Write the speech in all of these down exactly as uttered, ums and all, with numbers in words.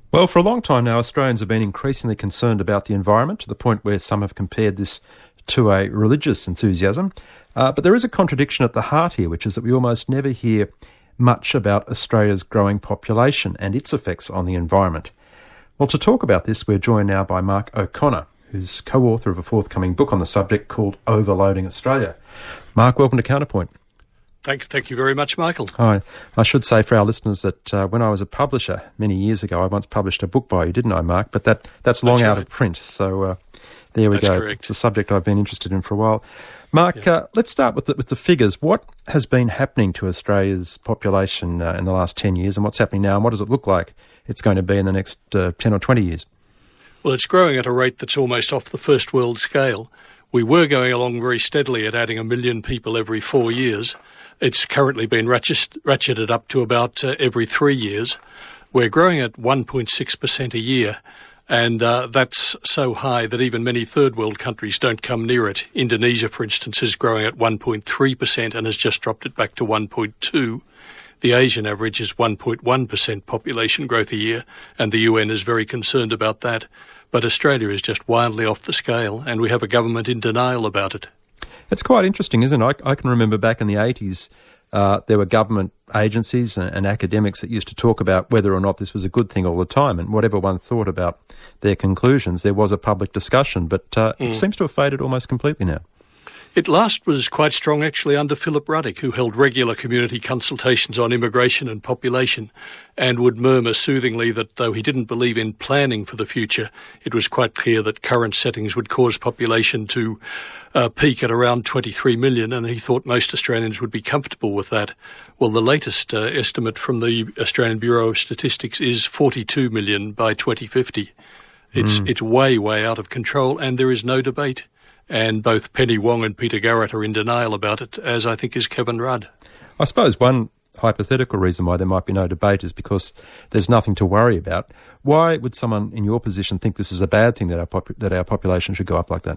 Well, for a long time now, Australians have been increasingly concerned about the environment, to the point where some have compared this to a religious enthusiasm. Uh, but there is a contradiction at the heart here, which is that we almost never hear much about Australia's growing population and its effects on the environment. Well, to talk about this, we're joined now by Mark O'Connor, who's co-author of a forthcoming book on the subject called Overloading Australia. Mark, welcome to Counterpoint. Thanks, thank you very much, Michael. Hi. I should say for our listeners that uh, when I was a publisher many years ago, I once published a book by you, didn't I, Mark? But that that's long that's out right. of print, so uh, there we that's go. Correct. It's a subject I've been interested in for a while. Mark, yeah. uh, let's start with the, with the figures. What has been happening to Australia's population uh, in the last ten years, and what's happening now, and what does it look like it's going to be in the next uh, ten or twenty years? Well, it's growing at a rate that's almost off the first world scale. We were going along very steadily at adding a million people every four years. It's currently been ratchet, ratcheted up to about uh, every three years. We're growing at one point six percent a year, and uh, that's so high that even many third world countries don't come near it. Indonesia, for instance, is growing at one point three percent and has just dropped it back to one point two. The Asian average is one point one percent population growth a year, and the U N is very concerned about that. But Australia is just wildly off the scale, and we have a government in denial about it. It's quite interesting, isn't it? I, I can remember back in the eighties, uh, there were government agencies and, and academics that used to talk about whether or not this was a good thing all the time, and whatever one thought about their conclusions, there was a public discussion, but uh, mm. it seems to have faded almost completely now. It last was quite strong actually under Philip Ruddock, who held regular community consultations on immigration and population, and would murmur soothingly that though he didn't believe in planning for the future, it was quite clear that current settings would cause population to uh, peak at around twenty-three million, and he thought most Australians would be comfortable with that. Well, the latest uh, estimate from the Australian Bureau of Statistics is forty-two million by twenty fifty. It's, mm. it's way, way out of control, and there is no debate. And both Penny Wong and Peter Garrett are in denial about it, as I think is Kevin Rudd. I suppose one hypothetical reason why there might be no debate is because there's nothing to worry about. Why would someone in your position think this is a bad thing that our pop- that our population should go up like that?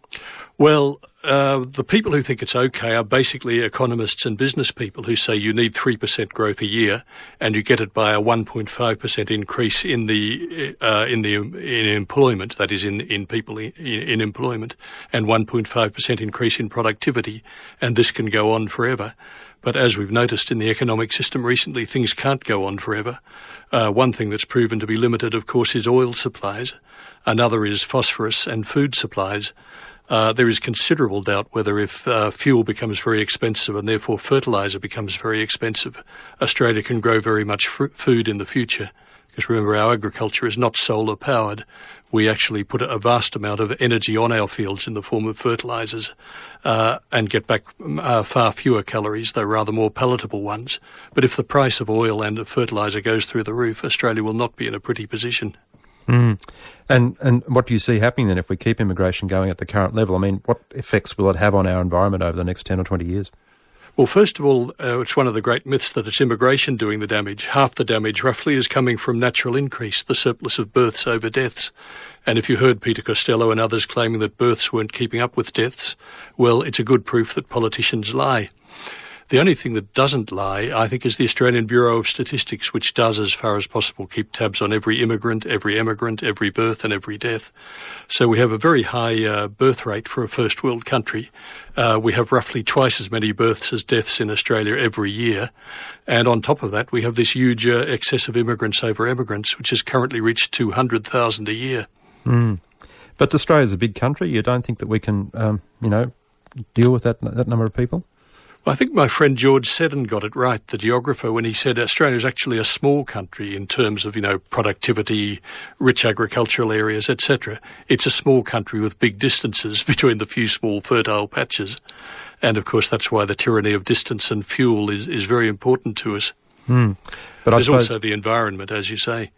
Well, uh, the people who think it's okay are basically economists and business people who say you need three percent growth a year, and you get it by a one point five percent increase in the uh, in the in employment, that is, in in people in, in employment, and one point five percent increase in productivity, and this can go on forever. But as we've noticed in the economic system recently, things can't go on forever. Uh, one thing that's proven to be limited, of course, is oil supplies. Another is phosphorus and food supplies. Uh, there is considerable doubt whether if uh, fuel becomes very expensive and therefore fertiliser becomes very expensive, Australia can grow very much fr- food in the future. Because remember, our agriculture is not solar powered. We actually put a vast amount of energy on our fields in the form of fertilisers uh, and get back uh, far fewer calories, though rather more palatable ones. But if the price of oil and of fertiliser goes through the roof, Australia will not be in a pretty position. Mm. And and what do you see happening then if we keep immigration going at the current level? I mean, what effects will it have on our environment over the next ten or twenty years? Well, first of all, uh, it's one of the great myths that it's immigration doing the damage. Half the damage, roughly, is coming from natural increase, the surplus of births over deaths. And if you heard Peter Costello and others claiming that births weren't keeping up with deaths, well, it's a good proof that politicians lie. The only thing that doesn't lie, I think, is the Australian Bureau of Statistics, which does, as far as possible, keep tabs on every immigrant, every emigrant, every birth and every death. So we have a very high uh, birth rate for a first world country. Uh, we have roughly twice as many births as deaths in Australia every year. And on top of that, we have this huge uh, excess of immigrants over emigrants, which has currently reached two hundred thousand a year. Mm. But Australia's a big country. You don't think that we can, um, you know, deal with that that number of people? Well, I think my friend George Seddon got it right, the geographer, when he said Australia is actually a small country in terms of, you know, productivity, rich agricultural areas, et cetera. It's a small country with big distances between the few small fertile patches. And, of course, that's why the tyranny of distance and fuel is, is very important to us. Mm. But There's I suppose also the environment, as you say.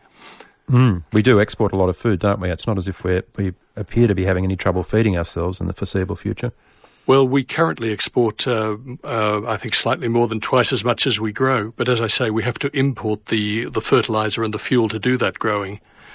Mm. We do export a lot of food, don't we? It's not as if we we appear to be having any trouble feeding ourselves in the foreseeable future. Well, we currently export, uh, uh, I think, slightly more than twice as much as we grow. But as I say, we have to import the, the fertiliser and the fuel to do that growing.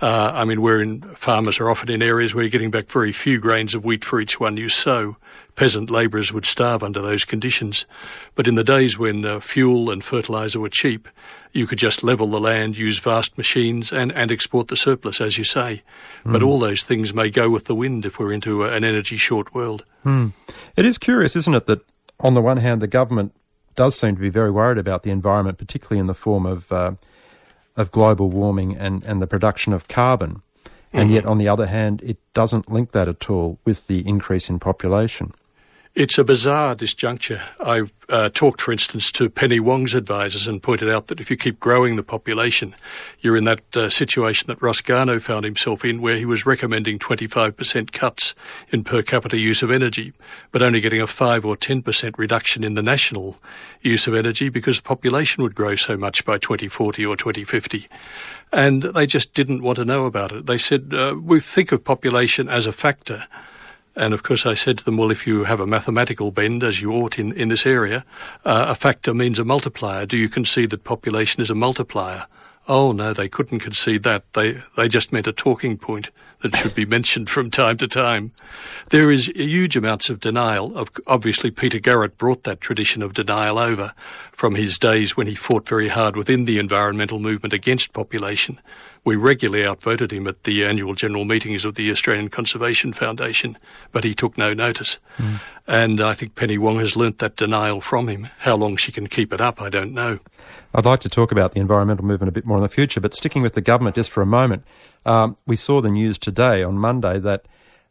Uh, I mean, we're in, farmers are often in areas where you're getting back very few grains of wheat for each one you sow. Peasant labourers would starve under those conditions. But in the days when uh, fuel and fertiliser were cheap, you could just level the land, use vast machines and, and export the surplus, as you say. Mm. But all those things may go with the wind if we're into a, an energy-short world. Mm. It is curious, isn't it, that on the one hand the government does seem to be very worried about the environment, particularly in the form of uh, of global warming and, and the production of carbon. And mm-hmm. yet, on the other hand, it doesn't link that at all with the increase in population. It's a bizarre disjuncture. I uh, talked, for instance, to Penny Wong's advisors and pointed out that if you keep growing the population, you're in that uh, situation that Ross Garnaut found himself in, where he was recommending twenty-five percent cuts in per capita use of energy, but only getting a five or ten percent reduction in the national use of energy because the population would grow so much by twenty forty or twenty fifty. And they just didn't want to know about it. They said, uh, we think of population as a factor. And, of course, I said to them, well, if you have a mathematical bend, as you ought in, in this area, uh, a factor means a multiplier. Do you concede that population is a multiplier? Oh, no, they couldn't concede that. They they just meant a talking point that should be mentioned from time to time. There is huge amounts of denial. Of, obviously, Peter Garrett brought that tradition of denial over from his days when he fought very hard within the environmental movement against population. We regularly outvoted him at the annual general meetings of the Australian Conservation Foundation, but he took no notice. Mm. And I think Penny Wong has learnt that denial from him. How long she can keep it up, I don't know. I'd like to talk about the environmental movement a bit more in the future, but sticking with the government just for a moment, um, we saw the news today on Monday that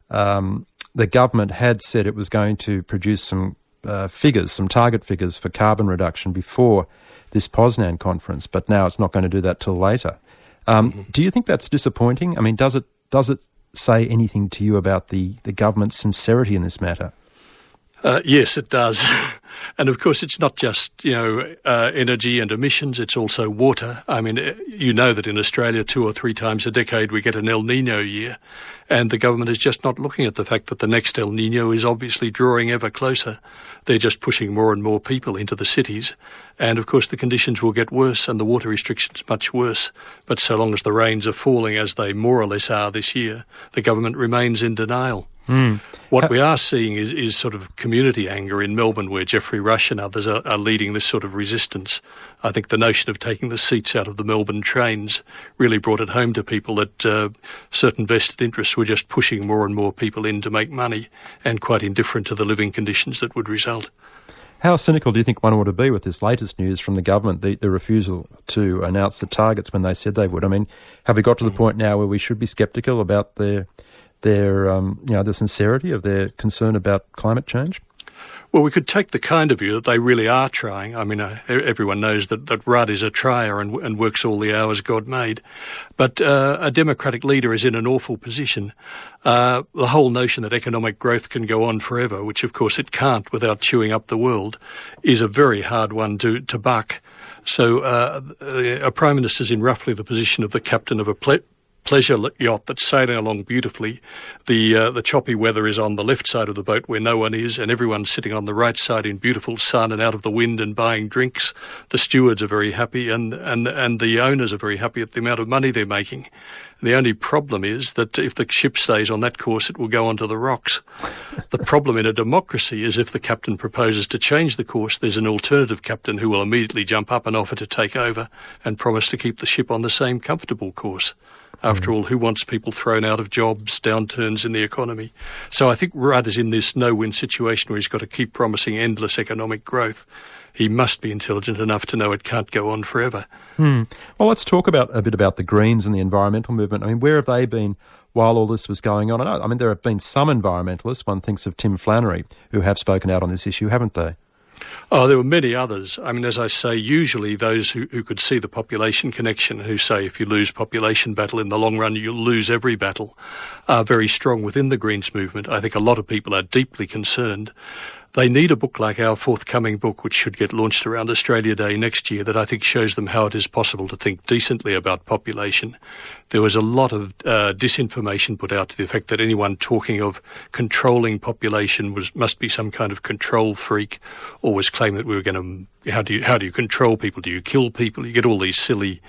um, the government had said it was going to produce some uh, figures, some target figures for carbon reduction before this Poznan conference, but now it's not going to do that till later. Um, mm-hmm. Do you think that's disappointing? I mean, does it does it say anything to you about the, the government's sincerity in this matter? Uh, yes, it does. And, of course, it's not just, you know, uh, energy and emissions, it's also water. I mean, you know that in Australia two or three times a decade we get an El Nino year, and the government is just not looking at the fact that the next El Nino is obviously drawing ever closer. They're just pushing more and more people into the cities, and, of course, the conditions will get worse and the water restrictions much worse. But so long as the rains are falling, as they more or less are this year, the government remains in denial. Mm. What we are seeing is, is sort of community anger in Melbourne, where Geoffrey Rush and others are, are leading this sort of resistance. I think the notion of taking the seats out of the Melbourne trains really brought it home to people that uh, certain vested interests were just pushing more and more people in to make money, and quite indifferent to the living conditions that would result. How cynical do you think one ought to be with this latest news from the government, the, the refusal to announce the targets when they said they would? I mean, have we got to the point now where we should be sceptical about their their um, you know, the sincerity of their concern about climate change? Well, we could take the kind of view that they really are trying. I mean, uh, everyone knows that, that Rudd is a trier and, and works all the hours God made. But uh, a Democratic leader is in an awful position. Uh, the whole notion that economic growth can go on forever, which of course it can't without chewing up the world, is a very hard one to, to buck. So uh, a Prime Minister's in roughly the position of the captain of a ple- pleasure yacht that's sailing along beautifully. The uh, the choppy weather is on the left side of the boat where no one is, and everyone's sitting on the right side in beautiful sun and out of the wind and buying drinks. The stewards are very happy, and and and the owners are very happy at the amount of money they're making. The only problem is that if the ship stays on that course, it will go onto the rocks. The problem in a democracy is if the captain proposes to change the course, there's an alternative captain who will immediately jump up and offer to take over and promise to keep the ship on the same comfortable course. After all, who wants people thrown out of jobs, downturns in the economy? So I think Rudd is in this no-win situation where he's got to keep promising endless economic growth. He must be intelligent enough to know it can't go on forever. Hmm. Well, let's talk about a bit about the Greens and the environmental movement. I mean, where have they been while all this was going on? I, know, I mean, there have been some environmentalists. One thinks of Tim Flannery, who have spoken out on this issue, haven't they? Oh, there were many others. I mean, as I say, usually those who, who could see the population connection, who say if you lose population battle in the long run, you'll lose every battle, are very strong within the Greens movement. I think a lot of people are deeply concerned. They need a book like our forthcoming book, which should get launched around Australia Day next year, that I think shows them how it is possible to think decently about population. There was a lot of uh, disinformation put out to the effect that anyone talking of controlling population was must be some kind of control freak, or was claiming that we were going to, how do you, how do you control people? Do you kill people? You get all these silly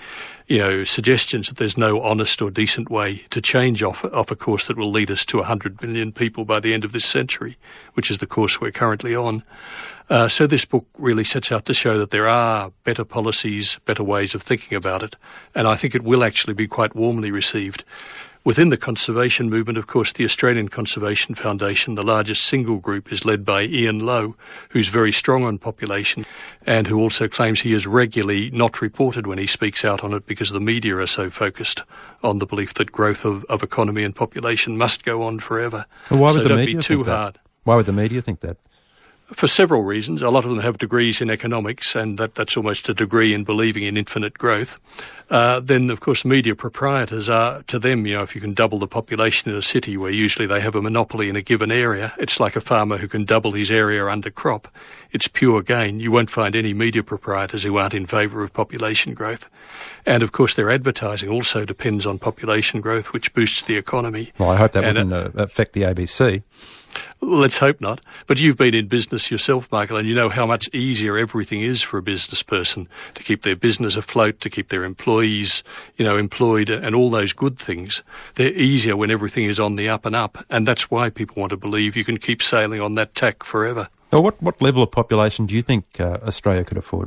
you know, suggestions that there's no honest or decent way to change off, off a course that will lead us to one hundred million people by the end of this century, which is the course we're currently on. Uh, so this book really sets out to show that there are better policies, better ways of thinking about it, and I think it will actually be quite warmly received. Within the conservation movement, of course, the Australian Conservation Foundation, the largest single group, is led by Ian Lowe, who's very strong on population and who also claims he is regularly not reported when he speaks out on it because the media are so focused on the belief that growth of, of economy and population must go on forever. Well, why would so the don't media be too think that? hard. Why would the media think that? For several reasons. A lot of them have degrees in economics, and that, that's almost a degree in believing in infinite growth. Uh, then, of course, media proprietors are, to them, you know, if you can double the population in a city where usually they have a monopoly in a given area, it's like a farmer who can double his area under crop. It's pure gain. You won't find any media proprietors who aren't in favour of population growth. And, of course, their advertising also depends on population growth, which boosts the economy. Well, I hope that and, wouldn't uh, affect the A B C. Well, let's hope not. But you've been in business yourself, Michael, and you know how much easier everything is for a business person to keep their business afloat, to keep their employees, you know, employed, and all those good things. They're easier when everything is on the up and up, and that's why people want to believe you can keep sailing on that tack forever. Now, what, what level of population do you think uh, Australia could afford?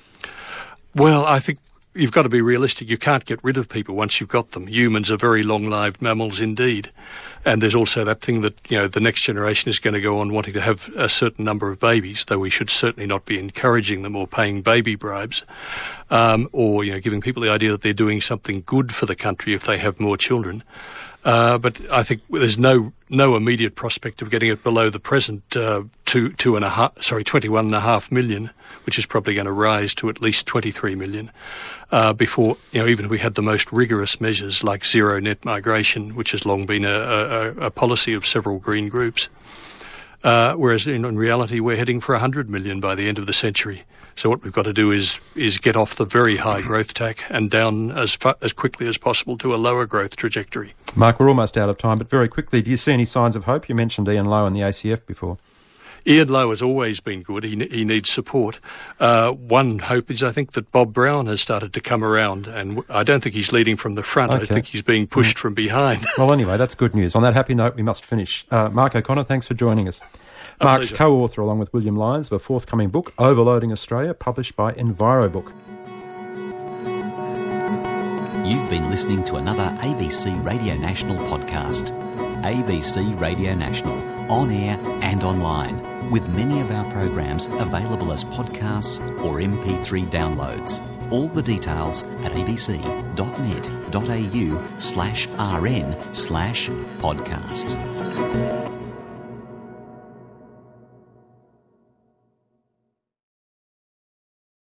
Well, I think you've got to be realistic. You can't get rid of people once you've got them. Humans are very long-lived mammals indeed. And there's also that thing that, you know, the next generation is going to go on wanting to have a certain number of babies, though we should certainly not be encouraging them or paying baby bribes, um, or, you know, giving people the idea that they're doing something good for the country if they have more children. Uh, but I think there's no no immediate prospect of getting it below the present uh, two two and a half sorry twenty-one and a half million, which is probably going to rise to at least twenty-three million uh, before, you know, even if we had the most rigorous measures like zero net migration, which has long been a, a, a policy of several green groups. Uh, whereas in, in reality, we're heading for one hundred million by the end of the century. So what we've got to do is is get off the very high growth tack and down as fa- as quickly as possible to a lower growth trajectory. Mark, we're almost out of time, but very quickly, do you see any signs of hope? You mentioned Ian Lowe and the A C F before. Ian Lowe has always been good. He he needs support. Uh, one hope is I think that Bob Brown has started to come around, and I don't think he's leading from the front. Okay. I think he's being pushed mm. from behind. Well, anyway, that's good news. On that happy note, we must finish. Uh, Mark O'Connor, thanks for joining us. A Mark's pleasure. co-author, along with William Lyons, of a forthcoming book, Overloading Australia, published by EnviroBook. You've been listening to another A B C Radio National podcast. A B C Radio National, on air and online, with many of our programs available as podcasts or M P three downloads. All the details at abc.net.au slash rn slash podcast.